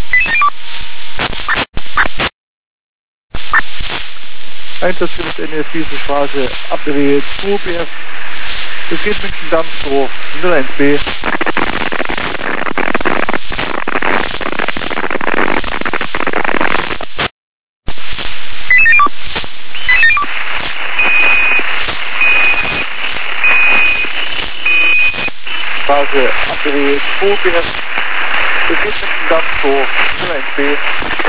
Einsatzgebiet NS-Straße, Abwehr 2 BF. Es geht München-Darmstadt 01B. Straße, Abwehr 2 BF. Es geht München-Darmstadt 01B.